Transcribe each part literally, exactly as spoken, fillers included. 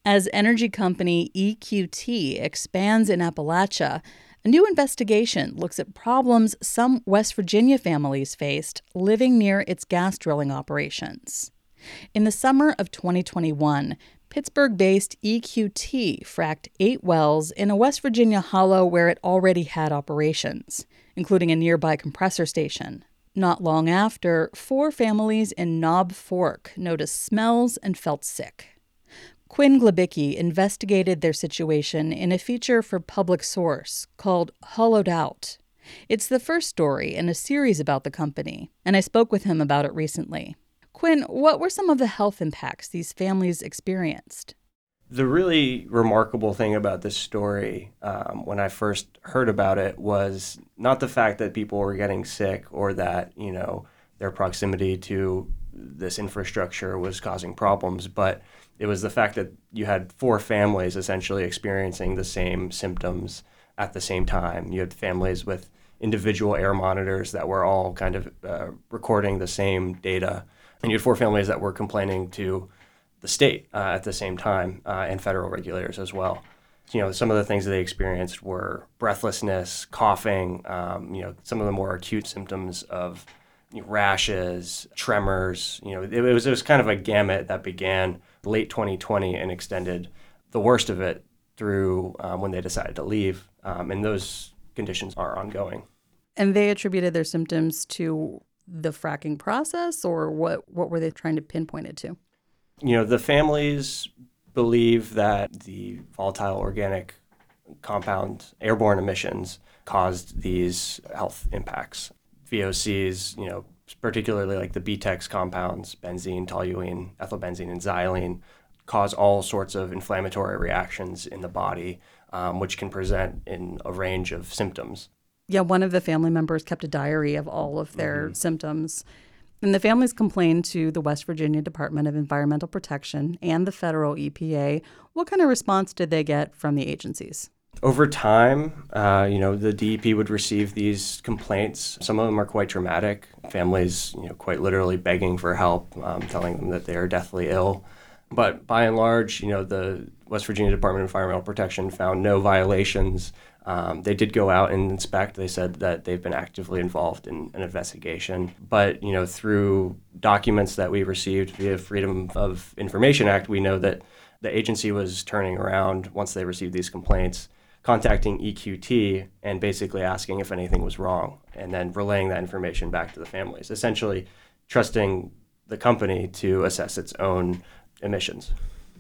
As energy company E Q T expands in Appalachia, a new investigation looks at problems some West Virginia families faced living near its gas drilling operations. In the summer of twenty twenty-one, Pittsburgh-based E Q T fracked eight wells in a West Virginia hollow where it already had operations, including a nearby compressor station. Not long after, four families in Knob Fork noticed smells and felt sick. Quinn Glebicki investigated their situation in a feature for Public Source called Hollowed Out. It's the first story in a series about the company, and I spoke with him about it recently. Quinn, what were some of the health impacts these families experienced? The really remarkable thing about this story, um, when I first heard about it, was not the fact that people were getting sick or that, you know, their proximity to this infrastructure was causing problems, but it was the fact that you had four families essentially experiencing the same symptoms at the same time. You had families with individual air monitors that were all kind of uh, recording the same data. And you had four families that were complaining to the state uh, at the same time uh, and federal regulators as well. You know, some of the things that they experienced were breathlessness, coughing, um, you know, some of the more acute symptoms of you know, rashes, tremors. You know, it, it was it was kind of a gamut that began late twenty twenty and extended the worst of it through um, when they decided to leave. Um, and those conditions are ongoing. And they attributed their symptoms to the fracking process, or what, what were they trying to pinpoint it to? You know, the families believe that the volatile organic compound airborne emissions caused these health impacts. V O Cs, you know, particularly like the B TEX compounds, benzene, toluene, ethylbenzene, and xylene, cause all sorts of inflammatory reactions in the body, um, which can present in a range of symptoms. Yeah, one of the family members kept a diary of all of their Mm-hmm. symptoms. And the families complained to the West Virginia Department of Environmental Protection and the federal E P A. What kind of response did they get from the agencies? Over time, uh, you know, the D E P would receive these complaints. Some of them are quite dramatic. Families, you know, quite literally begging for help, um, telling them that they are deathly ill. But by and large, you know, the West Virginia Department of Environmental Protection found no violations. Um, they did go out and inspect. They said that they've been actively involved in an investigation. But, you know, through documents that we received via Freedom of Information Act, we know that the agency was turning around once they received these complaints, contacting E Q T and basically asking if anything was wrong, and then relaying that information back to the families, essentially trusting the company to assess its own emissions.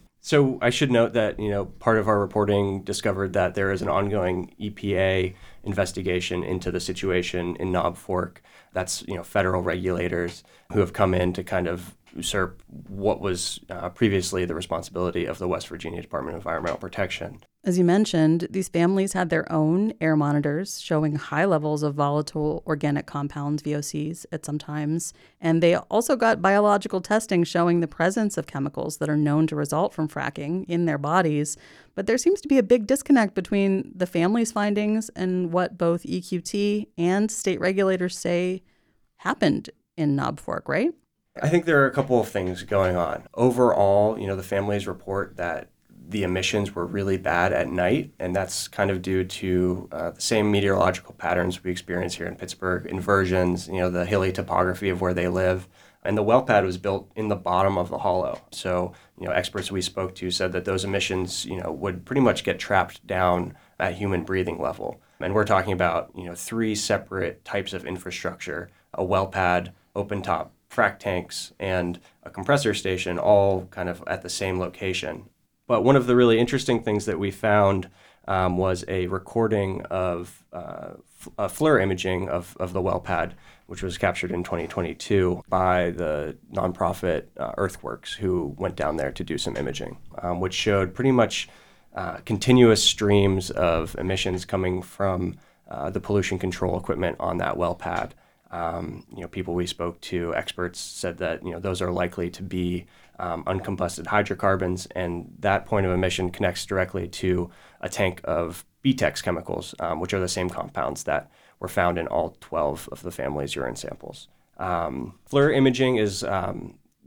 So I should note that, you know, part of our reporting discovered that there is an ongoing E P A investigation into the situation in Knob Fork. That's, you know, federal regulators who have come in to kind of usurp what was uh, previously the responsibility of the West Virginia Department of Environmental Protection. As you mentioned, these families had their own air monitors showing high levels of volatile organic compounds, V O Cs, at some times. And they also got biological testing showing the presence of chemicals that are known to result from fracking in their bodies. But there seems to be a big disconnect between the family's findings and what both E Q T and state regulators say happened in Knob Fork, right? I think there are a couple of things going on. Overall, you know, the families report that the emissions were really bad at night, and that's kind of due to uh, the same meteorological patterns we experience here in Pittsburgh, inversions, you know, the hilly topography of where they live. And the well pad was built in the bottom of the hollow. So, you know, experts we spoke to said that those emissions, you know, would pretty much get trapped down at human breathing level. And we're talking about, you know, three separate types of infrastructure: a well pad, open top frac tanks, and a compressor station, all kind of at the same location. But one of the really interesting things that we found um, was a recording of uh, f- uh, FLIR imaging of, of the well pad, which was captured in twenty twenty-two by the nonprofit uh, Earthworks, who went down there to do some imaging, um, which showed pretty much uh, continuous streams of emissions coming from uh, the pollution control equipment on that well pad. Um, you know, people we spoke to, experts, said that, you know, those are likely to be um, uncombusted hydrocarbons, and that point of emission connects directly to a tank of B TEX chemicals, um, which are the same compounds that were found in all twelve of the family's urine samples. Um, FLIR imaging is um,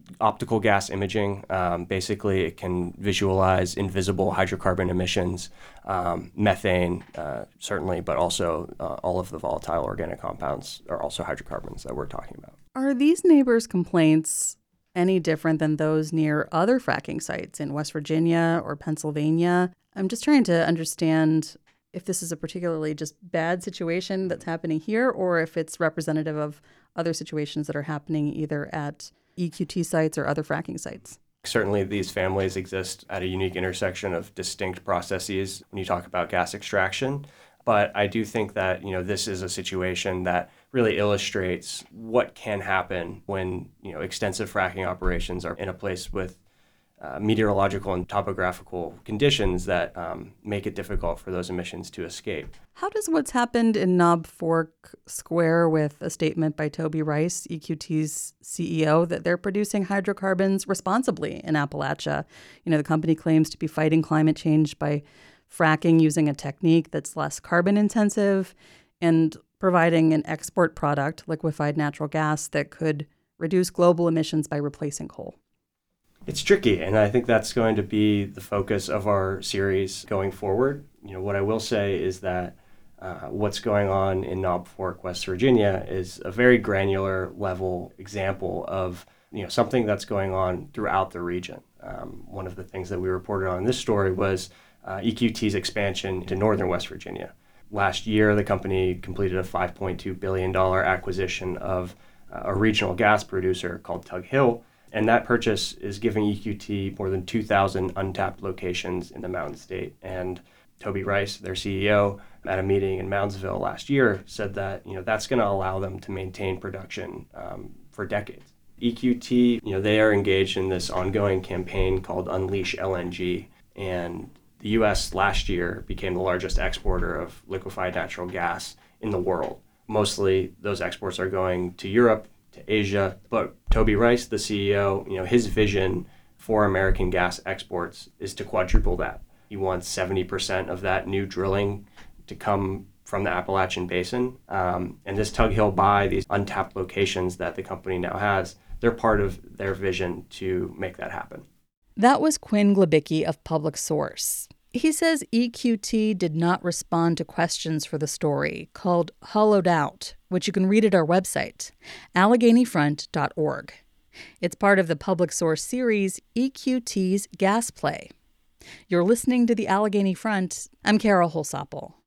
optical gas imaging. Um, basically, it can visualize invisible hydrocarbon emissions, um, methane, uh, certainly, but also uh, all of the volatile organic compounds are also hydrocarbons that we're talking about. Are these neighbors' complaints any different than those near other fracking sites in West Virginia or Pennsylvania? I'm just trying to understand if this is a particularly just bad situation that's happening here, or if it's representative of other situations that are happening either at E Q T sites or other fracking sites. Certainly, these families exist at a unique intersection of distinct processes when you talk about gas extraction. But I do think that, you know, this is a situation that really illustrates what can happen when, you know, extensive fracking operations are in a place with uh, meteorological and topographical conditions that um, make it difficult for those emissions to escape. How does what's happened in Knob Fork square with a statement by Toby Rice, E Q T's C E O, that they're producing hydrocarbons responsibly in Appalachia? You know, the company claims to be fighting climate change by fracking using a technique that's less carbon intensive and providing an export product, liquefied natural gas, that could reduce global emissions by replacing coal. It's tricky, and I think that's going to be the focus of our series going forward. You know, what I will say is that uh, what's going on in Knob Fork, West Virginia, is a very granular level example of, you know, something that's going on throughout the region. Um, one of the things that we reported on in this story was uh, E Q T's expansion to northern West Virginia. Last year, the company completed a five point two billion dollars acquisition of uh, a regional gas producer called Tug Hill. And that purchase is giving E Q T more than two thousand untapped locations in the Mountain State. And Toby Rice, their C E O, at a meeting in Moundsville last year, said that, you know, that's going to allow them to maintain production um, for decades. E Q T, you know, they are engaged in this ongoing campaign called Unleash L N G. And the U S last year became the largest exporter of liquefied natural gas in the world. Mostly those exports are going to Europe, to Asia, but Toby Rice, the C E O, you know, his vision for American gas exports is to quadruple that. He wants seventy percent of that new drilling to come from the Appalachian Basin. Um, and this Tug Hill buy, these untapped locations that the company now has, they're part of their vision to make that happen. That was Quinn Glabicki of Public Source. He says E Q T did not respond to questions for the story called Hollowed Out, which you can read at our website, allegheny front dot org. It's part of the Public Source series E Q T's Gas Play. You're listening to the Allegheny Front. I'm Carol Holsopple.